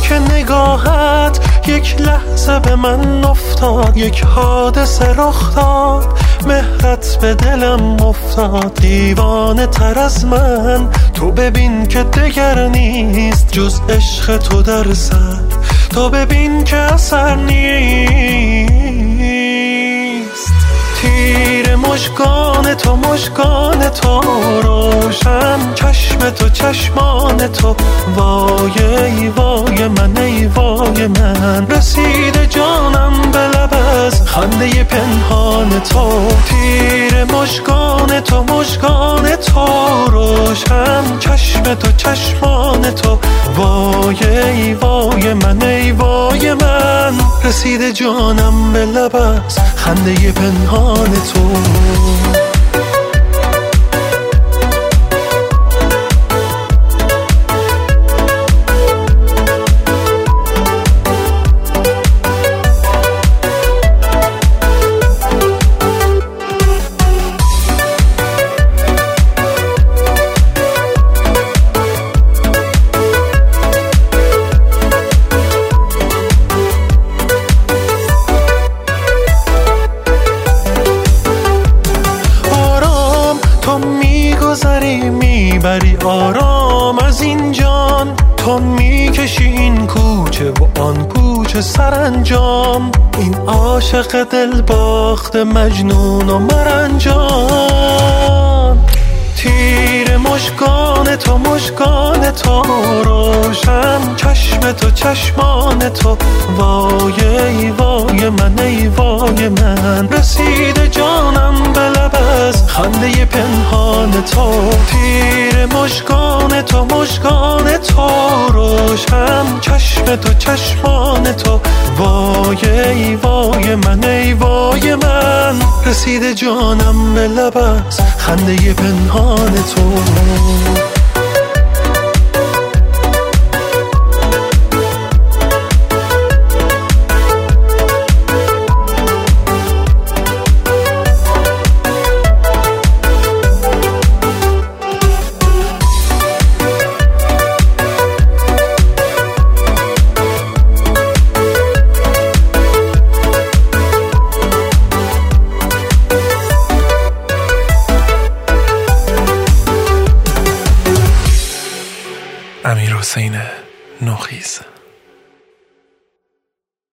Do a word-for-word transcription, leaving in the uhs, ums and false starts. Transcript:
که نگاهت یک لحظه به من افتاد، یک حادثه رخ داد، مهرت به دلم افتاد. دیوانه تر از من تو ببین که دگر نیست جز عشق تو در سر، تو ببین که اثر نیست. تیر مژگان تو مژگان تو روشن، چشم تو چشمان تو، وای ای وای من ای وای من. رسیده جانم به لب از خنده پنهان تو. تیر مژگان تو مژگان تو روشن، چشم تو چشمان تو، وای ای وای من ای وای من. رسیده جانم به لب از خنده پنهان تو. میبری آرام از این جان، تو میکشی این کوچه و آن کوچه سرانجام. این عاشق دل باخت مجنون و مرنجان. تیر مژگان تو مژگان تو روشن، چشم تو چشمان تو، وای ای وای من ای وای من. رسیده جانم به لب از خنده پنهان تو. تیر مژگان تو مژگان تو روشن، چشم تو چشمان تو، وای ای وای من ای وای من. رسیده جانم به لب از خنده پنهان تو. امیرحسین نوخیز.